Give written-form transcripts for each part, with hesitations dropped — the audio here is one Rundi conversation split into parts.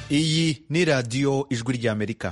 Iyi ni radiyo ijwi ry'Amerika.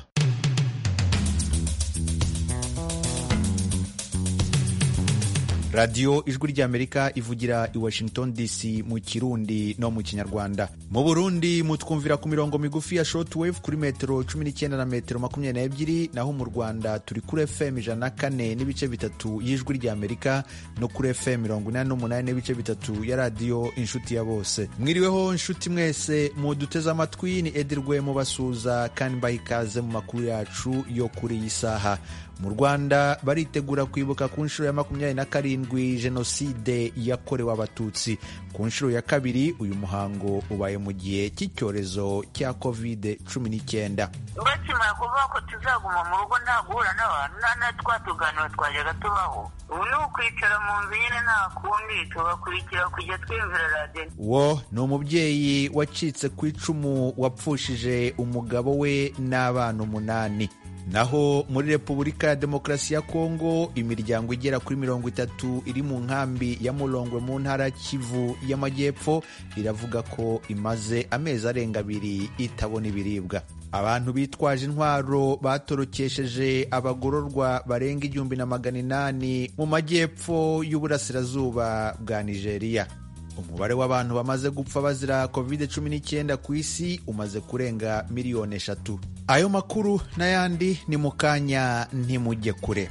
radiyo ijwi ry'Amerika ivugira i Washington DC mu Kirundi no mu Kinyarwanda. Mu Burundi mutwumvira ku mirongo migufi ya shortwave kuri metero 19 na metero 22, naho mu Rwanda turi kuri FM 104 n'ibice bitatu y'ijwi ry'Amerika no kuri FM 88 n'ibice bitatu ya radiyo inshuti ya bose. Mwiriweho inshuti mwese muduteze amatwi, ni Edirwe mubasuza kandi mbaha ikaze mu makuru yacu yo kuri iyi saha. Mu Rwanda baritegura kwibuka ku nshuro ya 27 jenoside yakorewe Abatutsi. Ku nshuro ya kabiri uyu muhango ubaye mu gihe cy'icyorezo cya COVID-19. Bakimara kuvuga ko tuzaguma mu rugo nta guhura n'abantu nta twatuganiro twajyaga tubaho, ubu ni ukwicara mu nzu nyine nta kundi tubakurikira kujya twiyumvira radiyo. Wo ni umubyeyi wacitse ku icumu wapfushije umugabo we n'abana 8. Naho muri Repubulika ya Demokarasi ya Kongo imiryango igera kuri 30 iri mu nkambi ya Mulongwe mu ntara Kivu y'Amajyepfo iravuga ko imaze amezi arenga 2 itabona ibiribwa. Abantu bitwaje intwaro batorokesheje abagororwa barenga 1800 mu majyepfo y'uburasirazuba bwa Nigeria. Umubare w'abantu bamaze gupfa bazira COVID-19 ku isi umaze kurenga 3 miliyoni. Ayo makuru n'ayandi ni mu kanya, ntimujye kure.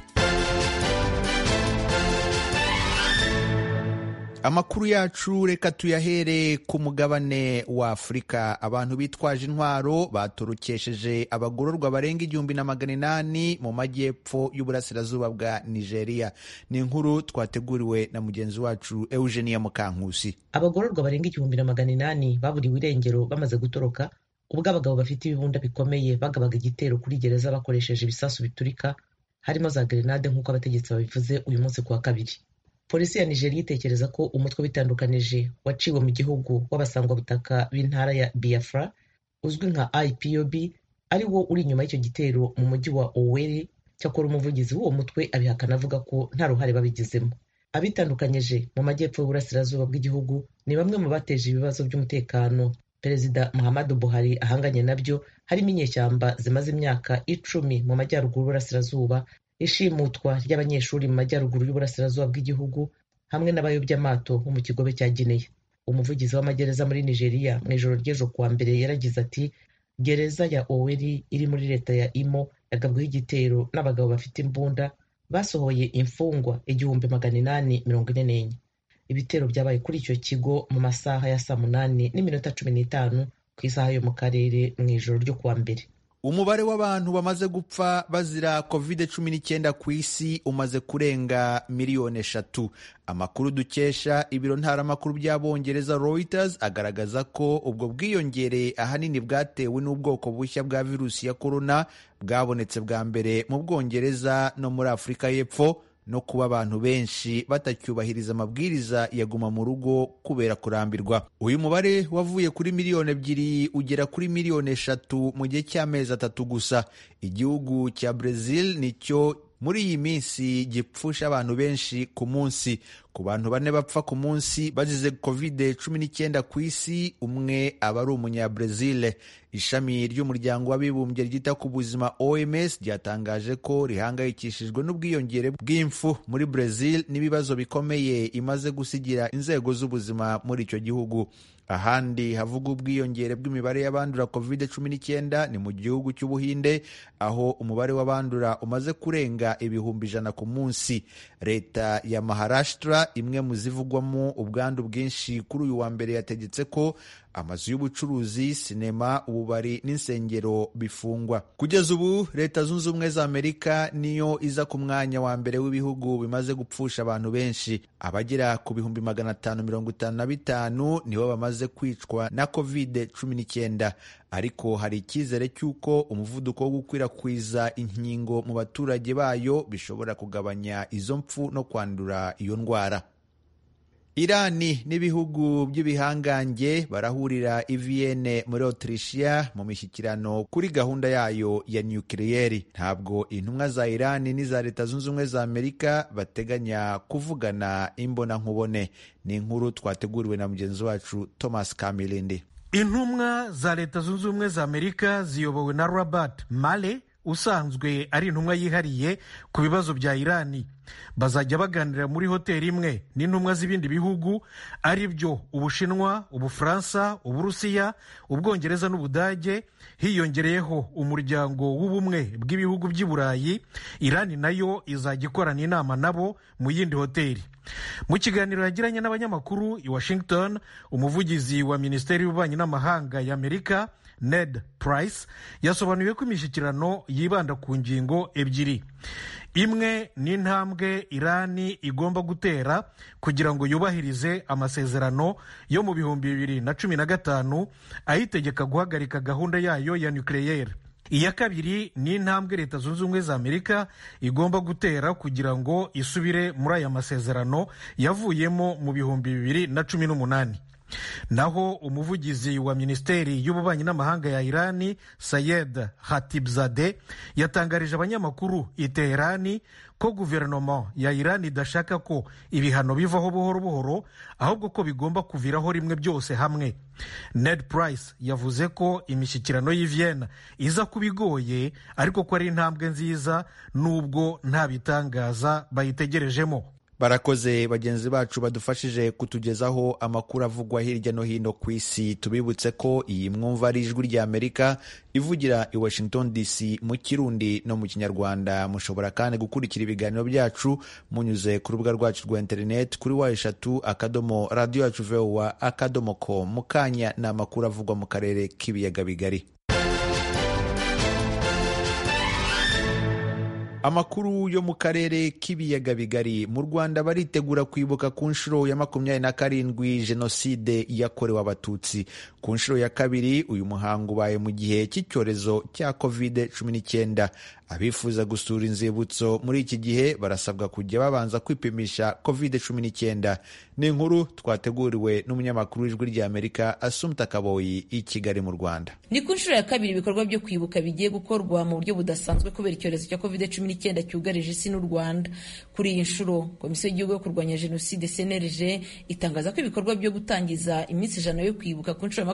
Amakuru yacu reka tuyahere ku mugabane wa Afurika. Abantu bitwaje intwaro batorokesheje abagororwa barenga 1800 mu majyepfo y'uburasirazuba bwa Nigeria. Ni inkuru twateguriwe na mugenzi wacu Eugenia Mukankusi. Abagororwa barenga 1800 baburiwe irengero bamaze gutoroka ubwo abagabo bafite ibibunda bikomeye bagabaga igitero kuri gereza bakoresheje ibisasu biturika harimo za grenade nk'uko abategetsi babivuze uyu munsi kuwa kabiri. Polisi ya Nigeria itekereza ko umutwe bitandukanije waciwe mu gihugu w'abasangwabutaka b'intara ya Biafra uzwi nka IPOB ari wo uri inyuma y'icyo gitero mu mujyi wa Owerri. Cyakora umuvugizi w'uwo mutwe abihakana avuga ko nta ruhare babigizemo. Abitandukanyije mu majyepfo y'uburasirazuba bw'igihugu ni bamwe mu bateje ibibazo by'umutekano Perezida Muhammadu Buhari ahanganye nabyo, harimo inyeshyamba zimaze imyaka 10 mu majyaruguru y'uburasirazuba, ishimutwa ry'abanyeshuri mu majyaruguru y'uburasirazuba bw'igihugu hamwe n'abayobyamato bo mu kigobe cya Guinea. Umuvugizi w'amagereza muri Nigeria mu ijoro ry'ejo kuwa mbere yaragize ati gereza ya Owerri iri muri leta ya Imo yagabweho igitero n'abagabo bafite imbunda basohoye imfungwa 1844. Ibitero byabaye kuri icyo kigo mu masaha ya 8:15 ku isaha yo mu karere mu ijoro ryo kuwa mbere. Umubare w'abantu bamaze gupfa bazira COVID-19 ku isi umaze kurenga 3 miliyoni. Amakuru dukesha ibiro ntaramakuru by'Abongereza Reuters agaragaza ko ubwo bwiyongere ahanini bwatewe n'ubwoko bushya bwa virusi ya corona bwabonetse bwa mbere mu Bwongereza no muri Afurika y'Epfo, no kuba abantu benshi batacyubahiriza amabwiriza ya guma mu rugo kubera kurambirwa. Uyu mubare wavuye kuri 2 miliyoni ugera kuri 3 miliyoni mu gihe cy'amezi 3 gusa. Igihugu cya Brazil nicyo muri iyi minsi gipfusha abantu benshi ku munsi. Ku bantu 4 bapfa ku munsi bazize COVID-19 ku isi, umwe aba ari umunyabrazil. Ishami ry'umuryango w'abibumbye ryita ku buzima OMS ryatangaje ko rihangayikishijwe n'ubwiyongere bw'imfu muri Brazil n'ibibazo bikomeye imaze gusigira inzego z'ubuzima muri icyo gihugu. Ahandi havuga ubwiyongere bw'imibare y'abandura COVID-19 ni mu gihugu cy'Ubuhinde, aho umubare w'abandura umaze kurenga 100,000 ku munsi. Leta ya Maharashtra, imwe mu zivugwamo ubwandu bwinshi, kuri uyu wa mbere yategetse ko amazu y'ubucuruzi, sinema, ububari n'insengero bifungwa. Kugeza ubu Leta Zunze Ubumwe za Amerika niyo iza ku mwanya wa mbere w'ibihugu bimaze gupfusha abantu benshi. Abagera ku 555 nibo bamaze kwicwa na COVID-19, ariko hari icyizere cy'uko umuvuduko wo gukwirakwiza inkingo mu baturage bayo bishobora kugabanya izo mpfu no kwandura iyo ndwara. Irani n'ibihugu by'ibihangange barahurira i Vienne muri Autrichia mu mishyikirano kuri gahunda yayo ya nukiliyeri. Ntabwo intumwa za Irani n'iza Leta Zunze Ubumwe za Amerika bateganya kuvugana imbona nkubone. Ni inkuru twateguriwe na mugenzi wacu Thomas Kamilindi. intumwa za Leta Zunze Ubumwe za Amerika ziyobowe na Robert Malley usanzwe ari intumwa yihariye ku bibazo bya Irani bazajya baganira muri hoteli imwe n'intumwa z'ibindi bihugu ari byo Ubushinwa, Ubufaransa, Uburusiya, Ubwongereza n'Ubudage, hiyongereyeho umuryango w'ubumwe bw'ibihugu by'i Burayi. Irani nayo izajya ikorana inama nabo mu yindi hoteli. Mu kiganiro yagiranye n'abanyamakuru i Washington, umuvugizi wa Minisiteri y'Ububanyi n'Amahanga y'Amerika Ned Price yasobanuye ko imishyikirano yibanda ku ngingo ebyiri. Imwe ni intambwe Irani igomba gutera kugira ngo yubahirize amasezerano yo mu 2015 ayitegeka guhagarika gahunda yayo ya nucleaire. Iya kabiri ni intambwe Leta Zunze Ubumwe za Amerika igomba gutera kugira ngo isubire muri aya masezerano yavuyemo mu 2018. Naho umuvugizi wa Minisiteri y'Ububanyi n'Amahanga ya Irani Sayed Khatibzadeh yatangarije abanyamakuru i Teherani ko guverinoma ya Irani idashaka ko ibihano bivaho buhoro buhoro, ahubwo ko bigomba kuviraho rimwe byose hamwe. Ned Price yavuze ko imishyikirano y'i Vienna iza kuba igoye, ariko ko ari intambwe nziza nubwo nta bitangaza bayitegerejemo. Barakoze bagenzi bacu badufashije kutugezaho amakuru avugwa hirya no hino ku isi. Tubibutse ko iyi mwumva ari ijwi rya Amerika ivugira i Washington DC mu Kirundi no mu Kinyarwanda. Mushobora kandi gukurikira ibiganiro byacu munyuze ku rubuga rwacu rwa internet kuri wa3.radio.voa.com. Mukanya na amakuru avugwa mu karere k'ibiyaga bigari. Amakuru yo mu karere k'ibiyaga bigari. Mu Rwanda baritegura kwibuka ku nshuro ya 27 Jenoside yakorewe Abatutsi. Ku nshuro ya kabiri uyu muhango ubaye mu gihe cy'icyorezo cya COVID-19. Abifuza gusura inzibutso muri iki gihe barasabwa kujya babanza kwipimisha COVID-19. Ni inkuru twateguriwe n'umunyamakuru w'ijwi rya Amerika Assumpta Kaboyi i Kigali mu Rwanda. Ni ku nshuro ya kabiri ibikorwa byo kwibuka bigiye gukorwa mu buryo budasanzwe kubera icyorezo cya COVID-19 cyugarije isi n'u Rwanda. Kuri iyi nshuro Komisiyo y'Igihugu yo kurwanya Jenoside CNLG itangaza ko ibikorwa byo gutangiza iminsi 100 yo kwibuka ku nshuro ya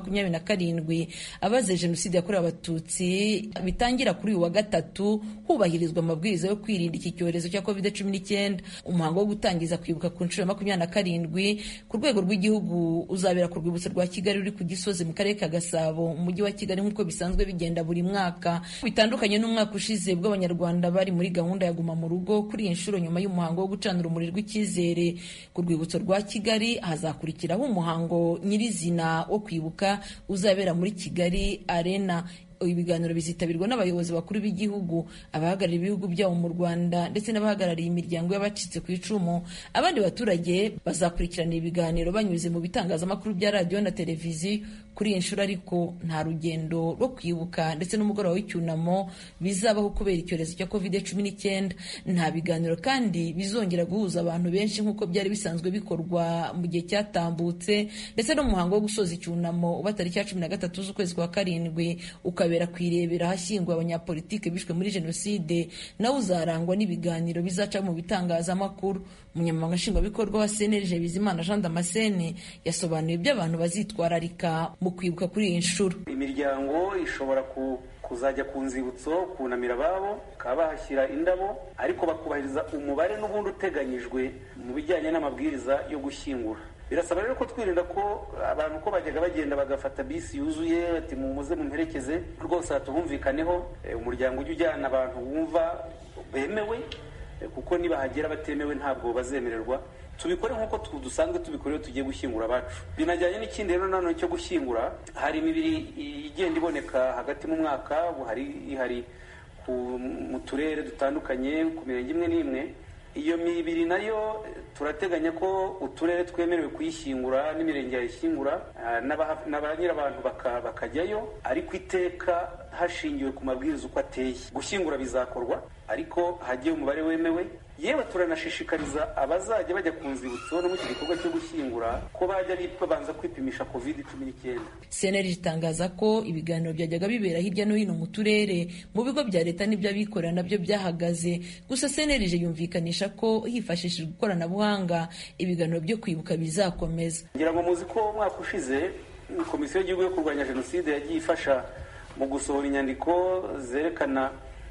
27 abazize Jenoside yakorewe Abatutsi bitangira kuri uyu wa gatatu, hubahirizwa amabwiriza yo kwirinda iki cyorezo cya COVID-19. Umuhango wo gutangiza kwibuka ku nshuro ya 27 ku rwego rw'igihugu uzabera ku rwibutso rwa Kigali ruri ku Gisozi mu karere ka Gasabo mu mujyi wa Kigali nk'uko bisanzwe bigenda buri mwaka. Bitandukanye n'umwaka ushize bwo Abanyarwanda bari muri gahunda ya Guma mu Rugo, kuri iyi nshuro nyuma y'umuhango wo gucanira urumuri rw'icyizere ku rwibutso rwa Kigali hazakurikiraho umuhango nyirizina wo kwibuka uzabera muri Kigali Arena. Ibiganiro bizitabirwa n'abayobozi bakuru b'igihugu, abahagarariye ibihugu byabo mu Rwanda ndetse n'abahagarariye imiryango y'abacitse ku icumu. Abandi baturage bazakurikirana ibiganiro banyuze mu bitangazamakuru bya radio na televiziyo. Kuri iyi nshuro ariko nta rugendo rwo kwibuka ndetse n'umugoroba w'icyunamo bizabaho kubera icyorezo cya COVID-19. Nta biganiro kandi bizongera guhuza abantu benshi nk'uko byari bisanzwe bikorwa mu gihe cyatambutse, ndetse n'umuhango wo gusoza icyunamo uba tariki ya 13 z'ukwezi kwa karindwi ukabera kwirebera hashyingwa abanyapolitike bishwe muri Jenoside, nawe uzarangwa n'ibiganiro bizaca mu bitangazamakuru. Umunyamabanga nshingwabikorwa wa CNLG Bizimana Jean Damascene yasobanuye ibyo abantu bazitwararika mu kwibuka kuri iyi nshuro. Imiryango ishobora kuzajya ku nzibutso kunamira ababo, bakaba bahashyira indabo, ariko bakubahiriza umubare n'ubundi uteganyijwe mu bijyanye n'amabwiriza yo gushyingura. Birasaba rero ko twirinda ko abantu ko bajyaga bagenda bagafata bisi yuzuye ati muze mumperekeze, rwose tuhumvikaneho. Umuryango ujya ujyana abantu wumva bemewe, kuko niba hagera batemewe ntabwo bazemererwa. Tubikore nk'uko dusanzwe tubikore tugiye gushyingura abacu. Binajyanye n'ikindi rero nanone cyo gushyingura, hari imibiri igenda iboneka hagati mu mwaka, hari mu turere dutandukanye ku mirenge imwe n'imwe. Iyo mibiri nayo turateganya ko uturere twemerewe kuyishyingura n'imirenge yayishyingura na nyirabantu bakajyayo, ariko iteka hashingiwe ku mabwiriza uko ateye. Gushyingura bizakorwa ariko hagiye umubare wemewe. Yewe turanashishikariza abazajya bajya ku nzibutso no mu gikorwa cyo gushyingura ko bajya babanza kwipimisha COVID-19. CNLG itangaza ko ibiganiro byajyaga bibera hirya no hino mu turere, mu bigo bya leta n'by'abikorera nabyo byahagaze. Gusa CNLG yumvikanisha ko hifashishijwe ikoranabuhanga ibiganiro byo kwibuka bizakomeza. Ngira ngo muzi ko umwaka ushize komisiyo y'igihugu yo kurwanya jenoside yagiye ifasha mu gusohora inyandiko zerekana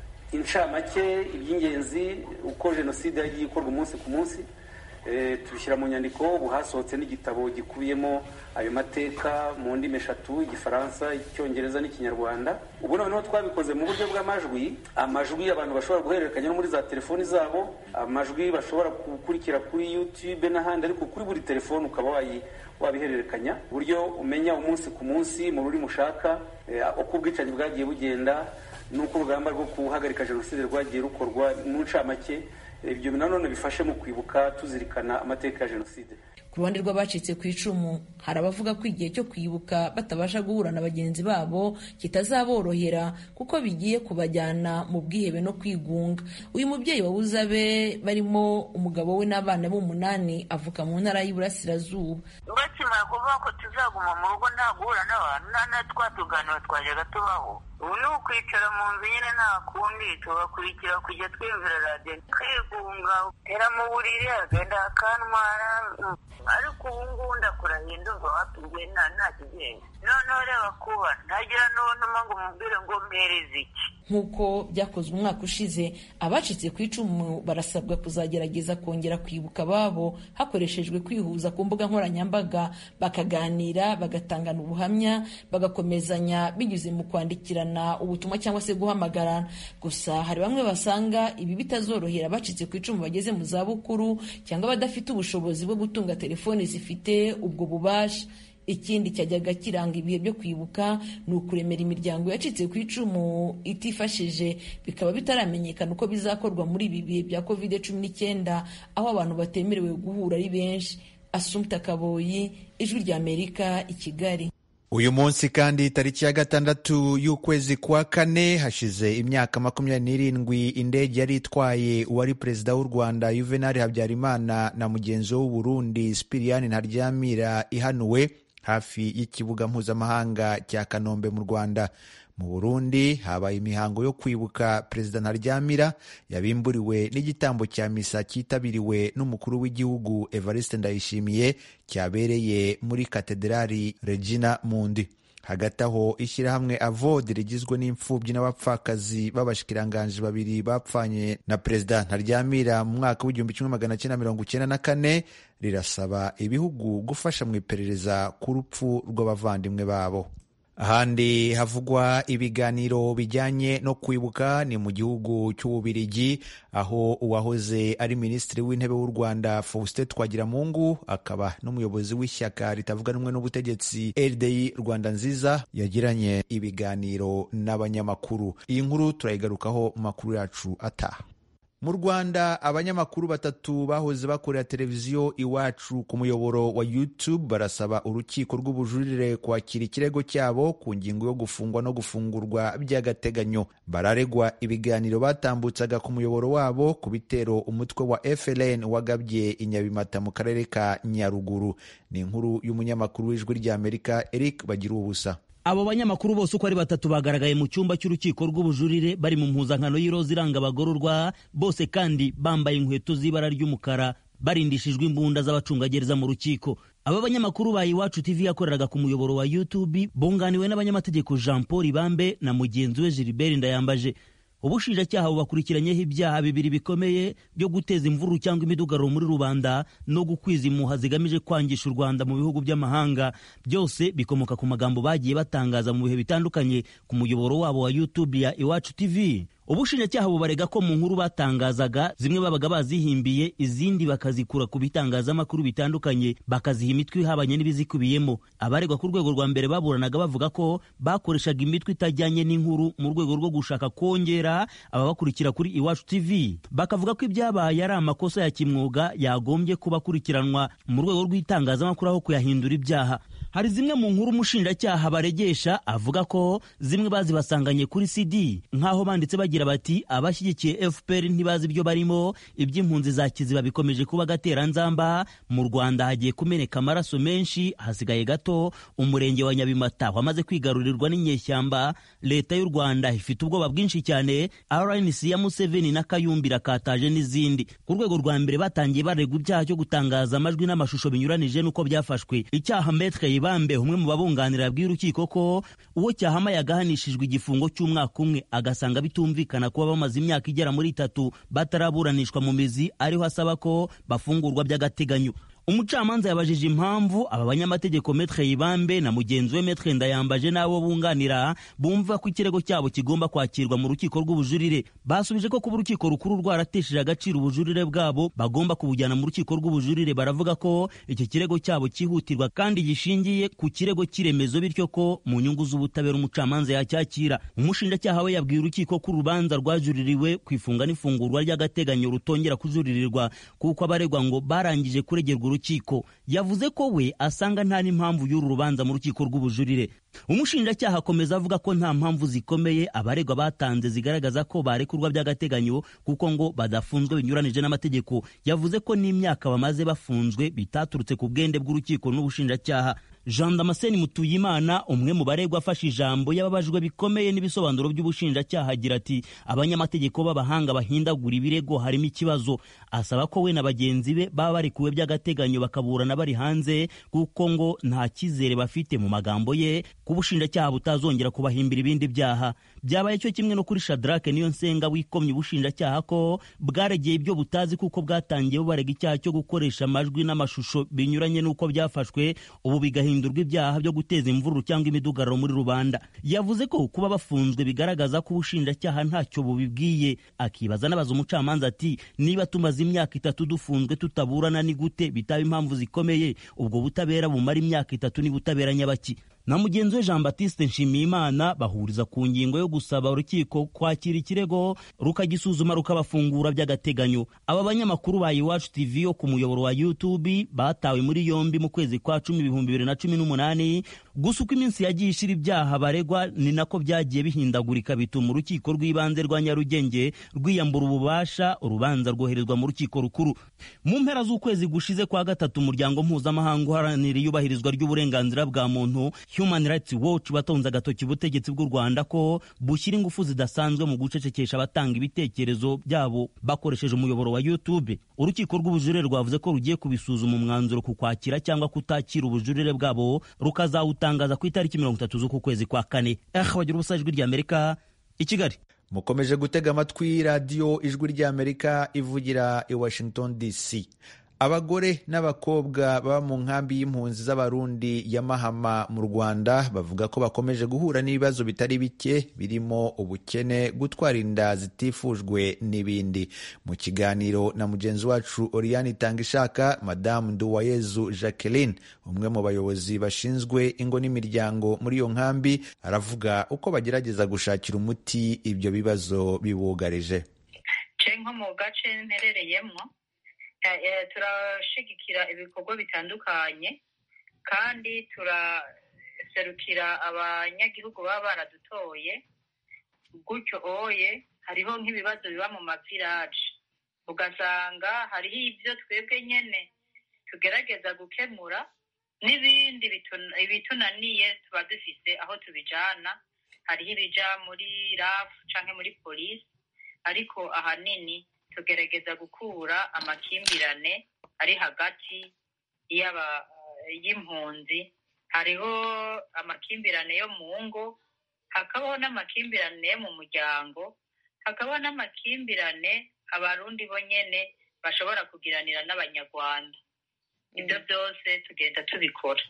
incamake iby'ingenzi uko jenoside yagiye ikorwa umunsi ku munsi. Tubishyira mu nyandiko. Ubu hasohotse n'igitabo gikubiyemo ayo mateka mu ndimi 3: Igifaransa, Icyongereza n'Ikinyarwanda. Ubu noneho twabikoze mu buryo bw'amajwi, amajwi abantu bashobora guhererekanya no muri za telefoni zabo, amajwi bashobora gukurikira kuri YouTube n'ahandi, ariko kuri buri telefoni ukaba wabihererekanya, buryo umenya umunsi ku munsi mu rurimi ushaka uko ubwicanyi bwagiye bugenda n'uko urugamba rwo guhagarika jenoside rwagiye rukorwa mu ncamake. Ibyo nanone bifashe mu kwibuka tuzirikana amateka ya jenoside. Ku ruhande rw'abacitse ku icumu hari abavuga ko igihe cyo kwibuka batabasha guhura na bagenzi babo kitazaborohera kuko bigiye kubajyana mu bwihebe no kwigunga. Uyu mubyeyi wabuze abe barimo umugabo we n'abana b'8 avuka mu ntara y'Iburasirazuba. Bakimara kuvuga ko tuzaguma mu rugo nta guhura n'abantu na twatuganira twajyaga tubaho, ubu ni ukwicara mu nzu nyine nta kundi tugakurikira kujya twiyumvira radiyo twigunga, tera mu buriri agenda akantwara, ariko ubu ngubu ndakurahiye ndumva watubwiye nta kigenda. Noneho reba kuba ntagira n'untuma ngo umubwire ngo mpereze iki. Nk'uko byakozwe umwaka ushize, abacitse ku icumu barasabwa kuzagerageza kongera kwibuka ababo hakoreshejwe kwihuza ku mbuga nkoranyambaga, bakaganira, bagatangana ubuhamya, bagakomezanya binyuze mu kwandikirana ubutumwa cyangwa se guhamagarana. Gusa hari bamwe basanga ibi bitazorohera abacitse ku icumu bageze mu zabukuru cyangwa badafite ubushobozi bwo gutunga telefoni zifite ubwo bubasha. Ikindi cyajyaga kiranga ibihe byo kwibuka ni ukuremera imiryango yacitse ku icumu itifashije, bikaba bitaramenyekana uko bizakorwa muri ibi bihe bya COVID-19 aho abantu batemerewe guhura ari benshi. Assumpta Kaboyi, Ijwi ry'Amerika, i Kigali. Uyu munsi kandi tariki ya 6 y'ukwezi kwa 4 hashize imyaka 27 indege yari itwaye uwari perezida w'u Rwanda Juvenal Habyarimana na mugenzi w'u Burundi Spirian Ntaryamira ihanuwe hafi y'ikibuga mpuzamahanga cya Kanombe mu Rwanda. Mu Burundi habaye imihango yo kwibuka Perezida Ntaryamira yabimburiwe n'igitambo cya misa cyitabiriwe n'umukuru w'igihugu Evariste Ndayishimiye cyabereye muri Katedrali Regina Mundi. Hagati aho ishyirahamwe Avode rigizwe n'imfubyi n'abapfakazi b'abashikiranganji babiri bapfanye na Perezida Ntaryamira mu mwaka w'1994 rirasaba ibihugu gufasha mu iperereza ku rupfu rw'abavandimwe babo. Ahandi havugwa ibiganiro bijyanye no kwibuka ni mu gihugu cy'Ububiligi, aho uwahoze ari minisitiri w'intebe w'u Rwanda Faustin Twagiramungu akaba n'umuyobozi w'ishyaka ritavuga rumwe n'ubutegetsi RDI Rwanda Nziza yagiranye ibiganiro n'abanyamakuru. Iyi nkuru turayigarukaho mu makuru yacu ataha. Mu Rwanda abanyamakuru 3 bahoze bakorera televiziyo Iwacu ku muyoboro wa YouTube barasaba urukiko rw'ubujurire kwakira ikirego cyabo ku ngingo yo gufungwa no gufungurwa by'agateganyo. Bararegwa ibiganiro batambutsaga ku muyoboro wabo ku bitero umutwe wa FLN wagabye i Nyabimata mu karere ka Nyaruguru. Ni inkuru y'umunyamakuru w'Ijwi ry'Amerika Eric Bagiruwubusa. Abo banyamakuru bose uko ari 3 bagaragaye mu cyumba cy'urukiko rw'ubujurire bari mu mpuzankano y'iroza iranga abagororwa, bose kandi bambaye inkweto z'ibara ry'umukara, barindishijwe imbunda z'abacungagereza mu rukiko. Aba banyamakuru ba Iwacu TV yakoreraga ku muyoboro wa YouTube bunganiwe n'abanyamategeko Jean Paul Ibambe na mugenzi we Gilbert Ndayambaje. Ubushinjacyaha bubakurikiranyeho ibyaha 2 bikomeye byo guteza imvururu cyangwa imidugararo muri rubanda no gukwiza impuha zigamije kwangisha u Rwanda mu bihugu by'amahanga. Byose bikomoka ku magambo bagiye batangaza mu bihe bitandukanye ku muyoboro wabo wa YouTube ya Iwacu TV. Ubushinjacyaha bubarega ko mu nkuru batangazaga zimwe babaga bazihimbiye, izindi bakazikura ku bitangazamakuru bitandukanye bakaziha imitwe ihabanye n'ibizikubiyemo. Abaregwa ku rwego rwa mbere baburanaga bavuga ko bakoreshaga imitwe itajyanye n'inkuru mu rwego rwo gushaka kongera ababakurikira kuri Iwacu TV. Bakavuga ko ibyabaye ari amakosa ya kimwuga yagombye kubakurikiranwa mu rwego rw'itangazamakuru aho kuyahindura ibyaha. Hari zimwe mu nkuru umushinjacyaha baregesha avuga ko zimwe bazibasanganye kuri CD, nk'aho banditse bagira bati abashyigikiye FPR ntibazi ibyo barimo, iby'impunzi za Kiziba bikomeje kuba gateranzamba, mu Rwanda hagiye kumeneka amaraso menshi, hasigaye gato umurenge wa Nyabimata wamaze kwigarurirwa n'inyeshyamba, leta y'u Rwanda ifite ubwoba bwinshi cyane, RNC ya Museveni na Kayumbira kataje n'izindi. Ku rwego rwa mbere batangiye baregwa ibyaha cyo gutangaza amajwi n'amashusho binyuranije nuko byafashwe. Icyaha Maître Ibambe umwe mu babunganira yabwiye urukiko ko uwo cyahama yagahanishijwe igifungo cy'umwaka umwe agasanga bitumvikana kuba bamaze imyaka igera muri 3 bataraburanishwa mu mizi ariho asaba ko bafungurwa by'agateganyo. Umucamanza yabajije impamvu aba banyamategeko Maître Ibambe na mugenzi we Maître Ndayambaje nabo bunganira bumva ko ikirego cyabo kigomba kwakirwa mu rukiko rw'ubujurire. Basubije ko kuba urukiko rukuru rwaratesheje agaciro ubujurire bwabo bagomba kubujyana mu rukiko rw'ubujurire. Baravuga ko iki kirego cyabo cyihutirwa kandi gishingiye ku kirego cy'iremezo, bityo ko mu nyungu z'ubutabera umucamanza yacyakira. Umushinjacyaha we yabwiye urukiko ko urubanza rwajuririwe kwifunga n'ifungurwa ry'agateganyo rutongera kujuririrwa kuko abaregwa ngo barangije kuregerwa urukiko. Yavuze ko we asanga nta n'impamvu y'uru rubanza mu rukiko rw'ubujurire. Umushinjacyaha akomeza avuga ko nta mpamvu zikomeye abaregwa batanze zigaragaza ko barekurwa by'agateganyo kuko ngo badafunzwe binyuranije n'amategeko. Yavuze ko n'imyaka bamaze bafunzwe bitaturutse ku bwende bw'urukiko n'ubushinjacyaha. Jean Damascene Mutuyimana umwe mu baregwa afashe ijambo yababajwe bikomeye n'ibisobanuro by'ubushinjacyaha agira ati abanyamategeko b'abahanga bahindagura ibirego harimo ikibazo. Asaba ko we na bagenzi be baba barekuwe by'agateganyo bakaburana bari hanze kuko ngo nta cyizere bafite mu magambo ye ku bushinjacyaha butazongera kubahimbira ibindi byaha. Byabaye cyo kimwe no kuri Shadrack Niyonsenga wikomye ubushinjacyaha ko bwaregeye ibyo butazi kuko bwatangiye bubarega icyaha cyo gukoresha amajwi n'amashusho binyuranye n'uko byafashwe ubu bigahindurwa ibyaha byo guteza imvururu cyangwa imidugararo muri rubanda. Yavuze ko kuba bafunzwe bigaragaza ko ubushinjacyaha ntacyo bubibwiye. Akibaza n'abaza umucamanza ati niba tumaze imyaka 3 dufunzwe tutaburana ni gute bitaba impamvu zikomeye ubwo butabera bumara imyaka 3 ni butabera nyabaki? Na mugenzi we Jean Baptiste Nshimiyimana bahuriza ku ngingo yo gusaba urukiko kwakira ikirego rukagisuzuma rukabafungura by'agateganyo. Aba banyamakuru ba Iwacu TV yo ku muyoboro wa YouTube batawe muri yombi mu kwezi kwa 2018. Gusa uko iminsi yagiye ishira ibyaha baregwa ni nako byagiye bihindagurika bituma urukiko rw'ibanze rwa Nyarugenge rwiyambura ububasha urubanza rwoherezwa mu rukiko rukuru. Mu mpera z'ukwezi gushize kwa 3 umuryango mpuzamahanga uharanira iyubahirizwa ry'uburenganzira bwa muntu Human Rights Watch batonze agatoki ubutegetsi bw'u Rwanda ko bushyira ingufu zidasanzwe mu gucecekesha abatanga ibitekerezo byabo bakoresheje umuyoboro wa YouTube. Urukiko rw'ubujurire rwavuze ko rugiye kubisuzuma umwanzuro ku kwakira cyangwa kutakira ubujurire bwabo rukazawutangaza ku itariki 30 z'uku kwezi kwa 4. Bagira ubusa Ijwi ry'Amerika i Kigali. Mukomeje gutega amatwi radiyo Ijwi ry'Amerika ivugira i Washington DC. Abagore n'abakobwa baba mu nkambi y'impunzi z'abarundi ya Mahama mu Rwanda bavuga ko bakomeje guhura n'ibibazo bitari bike birimo ubukene, gutwara inda zitifujwe n'ibindi. Mu kiganiro na mugenzi wacu Oriane Tangishaka, Madame Nduwayezu Jacqueline umwe mu bayobozi bashinzwe ingo n'imiryango muri iyo nkambi aravuga uko bagerageza gushakira umuti ibyo bibazo bibugarije. Nko mu gace nterereyemo turashigikira ibikorwa bitandukanye kandi turaserukira abanyagihugu baba baradutoye. Gutyo oye hariho nk'ibibazo biba mu mavillage ugasanga hariho ibyo twebwe nyene tugerageza gukemura n'ibindi bitunaniye tuba dufise aho tubijana. Hariho ibija muri RAF canke muri polisi, ariko ahanini tugerageza gukura amakimbirane ari hagati y'impunzi. Hariho amakimbirane yo mu ngo, hakabaho n'amakimbirane yo mu muryango, hakabaho n'amakimbirane abarundi bonyene bashobora kugiranira n'abanyarwanda. Ibyo byose tugenda tubikora.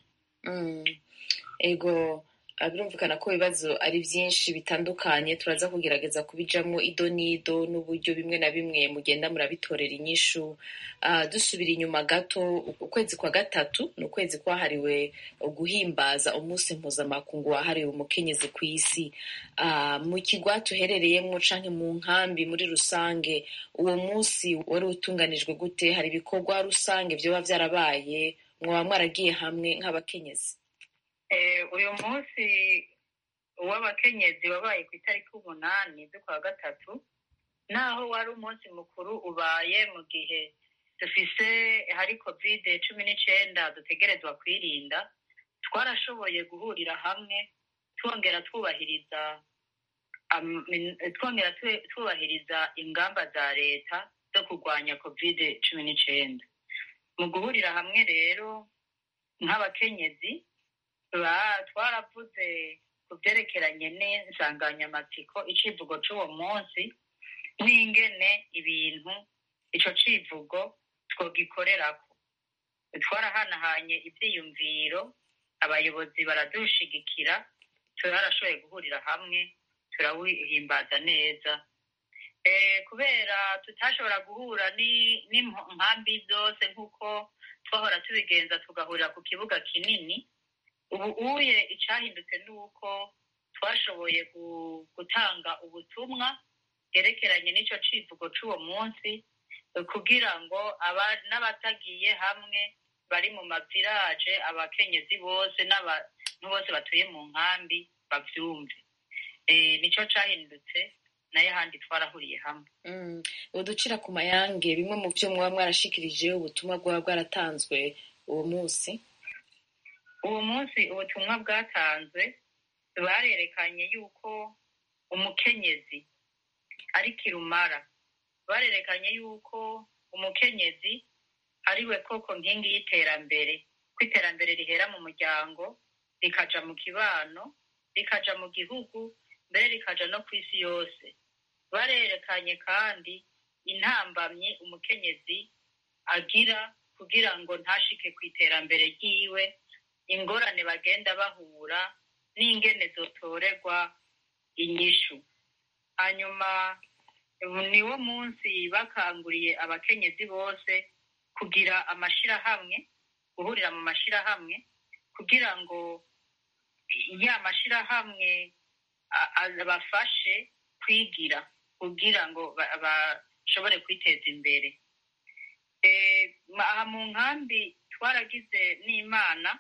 Ego birumvikana ko ibibazo ari byinshi bitandukanye, turaza kugerageza kubijamo ido n'ido n'uburyo bimwe na bimwe mugenda murabitorera inyishu. Dusubira inyuma gato, ukwezi kwa 3 ni ukwezi kwahariwe guhimbaza umunsi mpuzamakungu wahariwe umukenyezi ku isi. Mu kigwa tuherereyemo canke mu nkambi muri rusange, uwo munsi wari utunganijwe gute? Hari ibikorwa rusange vyoba vyarabaye mwoba mwaragiye hamwe nk'abakenyezi? Uyu munsi w'abakenyezi wabaye ku itariki 8 z'ukwa 3, naho wari umunsi mukuru ubaye mu gihe dufise hari COVID-19 dutegerezwa kwirinda. Twarashoboye guhurira hamwe twongera twubahiriza ingamba za leta zo kurwanya COVID-19. Mu guhurira hamwe rero nk'abakenyezi twaravuze ku byerekeranye n'insanganyamatsiko icivugo c'uwo munsi n'ingene ibintu ico civugo twogikorerako. Twarahanahanye ivyiyumviro, abayobozi baradushigikira, turarashoboye guhurira hamwe turawihimbaza neza. Kubera tutashobora guhura n'inkambi zose nk'uko twahora tubigenza tugahurira ku kibuga kinini, ubuye icahindutse nuko twashoboye gutanga ubutumwa bwerekeranye n'ico civugo c'uwo munsi kugira ngo n'abatagiye hamwe bari mu maviraje, abakenyezi bose n'abantu bose batuye mu nkambi bavyumve. Nico cahindutse, nayo handi twarahuriye hamwe. Uducira ku mayange bimwe mu vyo mwaba mwarashikirije ubutumwa bwaba bwaratanzwe uwo munsi? Uwo munsi ubutumwa bwatanzwe barerekanye yuko umukenyezi ari kirumara, barerekanye yuko umukenyezi ari we koko nkingi y'iterambere, ko iterambere rihera mu muryango rikaja mu kibano, rikaja mu gihugu, mbere rikaja no kw'isi yose. Barerekanye kandi intambamyi umukenyezi agira kugira ngo ntashike ku iterambere ryiwe, ingorane bagenda bahura n'ingene zotorerwa inyishu. Hanyuma niwo munsi bakanguriye abakenyezi bose kugira amashirahamwe, guhurira mu mashirahamwe kugira ngo ya mashirahamwe bafashe kwigira kugira ngo bashobore kwiteza imbere. Aha mu nkambi twaragize n'Imana,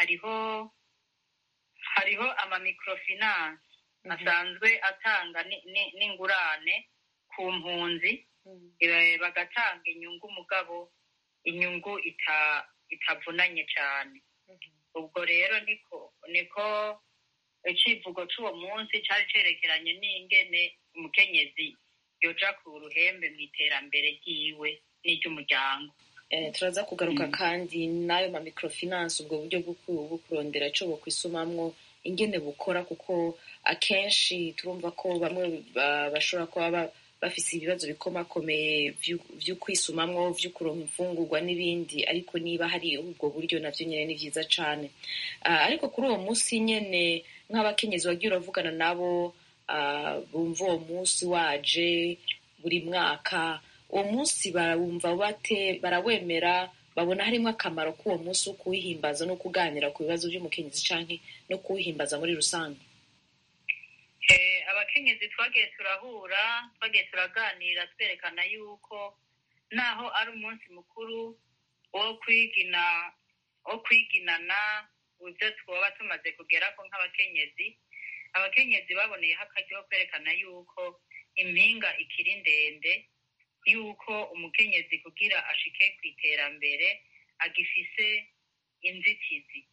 hariho ama microfinance asanzwe atanga n'ingurane ku mpunzi, bagatanga inyungu mugabo inyungu itavunanye cyane. Ubwo rero niko icivugo c'uwo munsi cari cerekeranye n'ingene umukenyezi yoja ku ruhembe mu iterambere ryiwe n'iry'umuryango. Turaza kugaruka kandi n'ayo ma microfinance, ubwo buryo bwo kurondera ico bokwisumamwo ingene bukora, kuko akenshi turumva ko bamwe bashobora kuba bafise ibibazo bikomakomeye vyo kwisumamwo, vyo kuronka imfungurwa n'ibindi, ariko niba hari ubwo buryo navyo nyene ni vyiza cane. Ariko kuri uwo munsi nyene nk'abakenyezi wagiye uravugana nabo, bumva uwo munsi waje buri mwaka, uwo munsi barawumva bate? Barawemera? Babona harimo akamaro k'uwo munsi wo kuwihimbaza no kuganira ku bibazo vy'umukenyezi canke no kuwihimbaza muri rusange? Abakenyezi twagiye turahura, twagiye turaganira, twerekana yuko naho ari umunsi mukuru wo kwiginana ivyo twoba tumaze kugerako nk'abakenyezi, abakenyezi baboneyeho akaryo ko kwerekana yuko impinga ikiri ndende, yuko umukenyezi kugira ashike ku iterambere agifise inzitizi.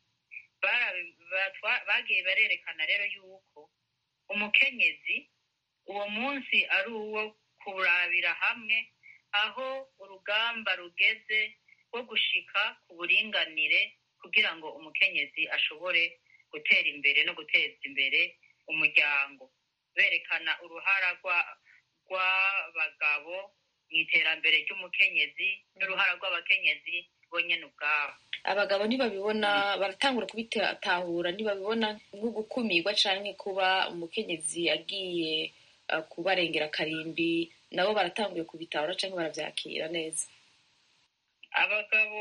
Bagiye barerekana rero yuko umukenyezi uwo munsi ari uwo kurabira hamwe aho urugamba rugeze rwo gushika ku buringanire, kugira ngo umukenyezi ashobore gutera imbere no guteza imbere umuryango. Berekana uruhara rw'abagabo mu iterambere ry'umukenyezi n'uruhara rw'abakenyezi bonyene ubwabo. Abagabo ntibabibona, baratangura kubitahura, ntibabibona nko gukumirwa canke kuba umukenyezi agiye kubarengera akarimbi, nabo baratanguye kubitahura canke baravyakira neza? Abagabo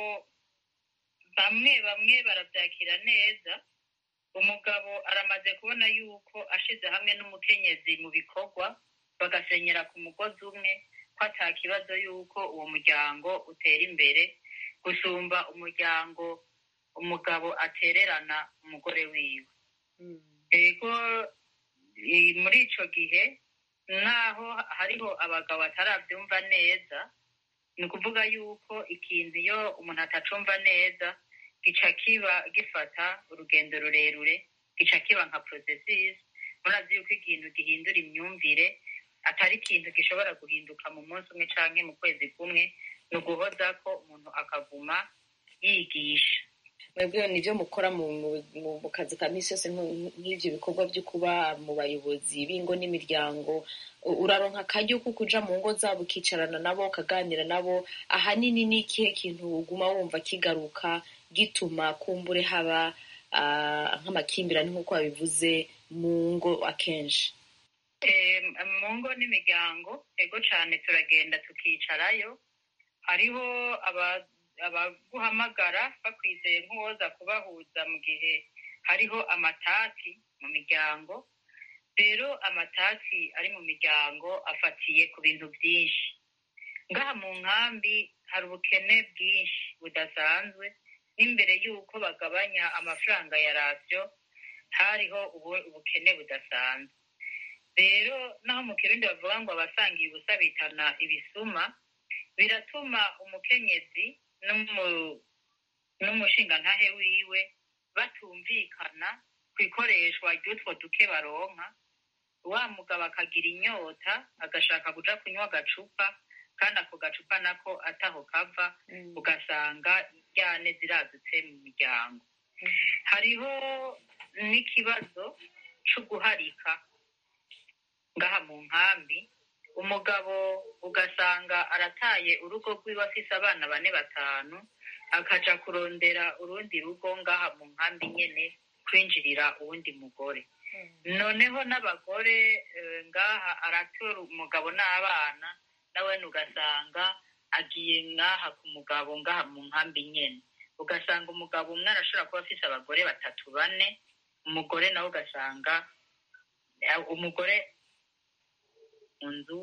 bamwe baravyakira neza. Umugabo aramaze kubona yuko ashize hamwe n'umukenyezi mu bikorwa, bagasenyera ku mugozi umwe, ko ata kibazo yuko uwo muryango utera imbere gusumba umuryango umugabo atererana umugore wiwe. Ego muri ico gihe naho hariho abagabo bataravyumva neza, ni ukuvuga yuko ikintu iyo umuntu atacumva neza gica kiba gifata urugendo rurerure, gica kiba nka processus. Murazi yuko ikintu gihindura imyumvire atari ikintu gishobora guhinduka mu munsi umwe canke mu kwezi kumwe, ni uguhoza ko umuntu akaguma yigisha. mwebwe nivyo mukora mu kazi ka misi yose nk'ivyo bikorwa vyo kuba mu bayobozi b'ingo n'imiryango, uraronka akaryo ko kuja mu ngo zabo ukicarana nabo ukaganira nabo, ahanini ni ikihe kintu uguma wumva kigaruka gituma kumbure haba nk'amakimbirane nk'uko babivuze mu ngo akenshi? Mu ngo n'imiryango ego cane turagenda tukicarayo, hariho abaguhamagara bakwizeye nk'uwoza kubahuza mu gihe hariho amatati mu miryango. Rero amatati ari mu miryango afatiye ku bintu byinshi. Ngaha mu nkambi hari ubukene bwinshi budasanzwe, n'imbere y'uko bagabanya amafaranga ya rasiyo hariho ubukene budasanzwe. Rero naho mu Kirundi bavuga ngo abasangiye ubusa bitana ibisuma, biratuma umukenyezi n'umushingantahe wiwe batumvikana ku ikoreshwa ry'utwo duke baronka. Wa mugabo akagira inyota agashaka kuja kunywa agacupa, kandi ako gacupa nako ataho kava, ugasanga indyane ziradutse mu miryango. Hariho n'ikibazo co guharika ngaha mu nkambi, umugabo ugasanga arataye urugo rwiwe afise abana 4-5, akaja kurondera urundi rugo ngaha mu nkambi nyene kwinjirira uwundi mugore. Noneho n'abagore ngaha aratora umugabo n'abana, nawe ugasanga agiye ngaha ku mugabo ngaha mu nkambi nyene. Ugasanga umugabo umwe arashobora kuba afise abagore 3-4, umugore nawe ugasanga umugore nzu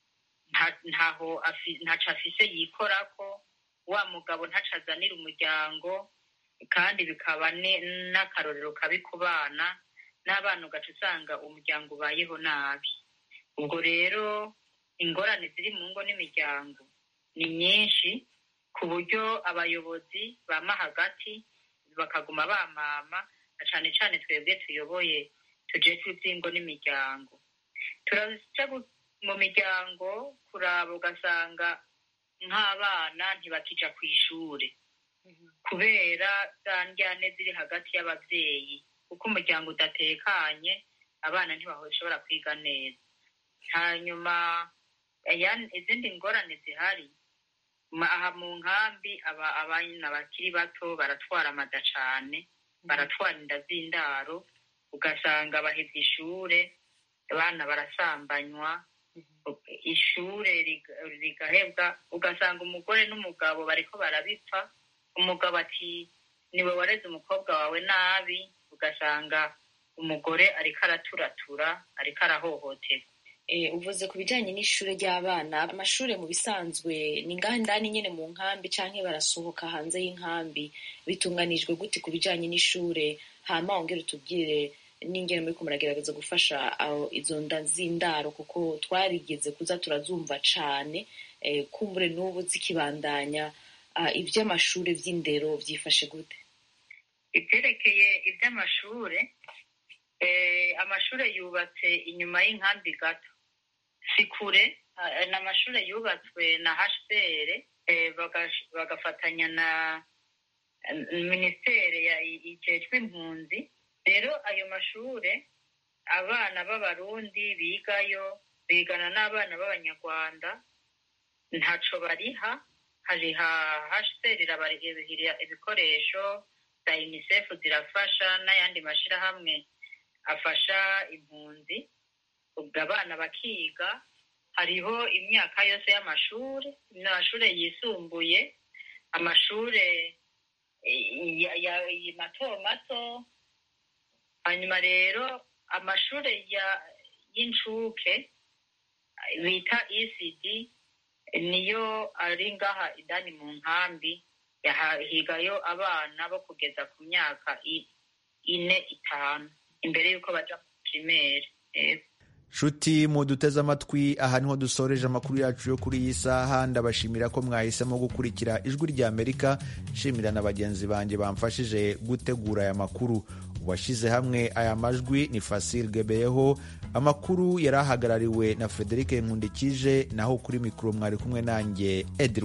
ntaco afise yikorako, wa mugabo ntaco azanira umuryango, kandi bikaba n'akarorero kabi ku bana, n'abana ugaca usanga umuryango ubayeho nabi. Ubwo rero ingorane ziri mu ngo n'imiryango ni nyinshi, ku buryo abayobozi bama hagati bakaguma bamama, na cane cane twebwe tuyoboye tujejwe ivy'ingo n'imiryango. Turaja mu miryango kuraba, ugasanga nk'abana ntibakija kw'ishure kubera za ndyane ziri hagati y'abavyeyi, kuko umuryango udatekanye abana ntibashobora kwiga neza. Hanyuma izindi ngorane zihari aha mu nkambi, abana bakiri bato baratwara amada cane, baratwara inda z'indaro, ugasanga bahevye ishure, abana barasambanywa, ishure rigahebwa, ugasanga umugore n'umugabo bariko barabipfa. Umugabo ati niwe wareze umukobwa wawe nabi, ugasanga umugore ariko araturatura, ariko arahohoterwa. Uvuze ku bijanye n'ishure ry'abana. Amashure mu bisanzwe ni ngaha indani nyene mu nkambi canke barasohoka hanze y'inkambi? Bitunganijwe gute ku bijanye n'ishure? Hama ongera utubwire n'ingene muriko muragerageza gufasha izo nda z'indaro, kuko twarigeze kuza turazumva cane, kumbure n'ubu zikibandanya. Ivy'amashure vy'indero vyifashe gute? Ivyerekeye ivy'amashure, amashure yubatse inyuma y'inkambi gato, si kure. N'amashure yubatswe na HCR, bagafatanya na ministere ijejwe impunzi. Rero ayo mashure abana b'abarundi bigayo, bigana n'abana b'abanyarwanda, ntaco bariha. Hariha HCR irabarihira ibikoresho, za UNICEF zirafasha, n'ayandi mashirahamwe afasha impunzi, ubwo abana bakiga. Hariho imyaka yose y'amashure, amashure yisumbuye, amashure mato mato. Hanyuma rero amashure y'incuke bita ECD niyo ari ngaha indani mu nkambi, higayo abana bo kugeza ku myaka 4-5 imbere y'uko baja ku primaire. Shuti muduteze amatwi, aha niho dusoreje amakuru yacu yo kuri iyi saha. Ndabashimira ko mwahisemo gukurikira Ijwi ry'Amerika. Nshimira na bagenzi banjye bamfashije gutegura aya makuru. Uwashyize hamwe aya majwi ni Fasil Gebeyeho. Amakuru yari ahagarariwe na Frederic Nkundikije, naho kuri mikoro mwari kumwe nanjye Edri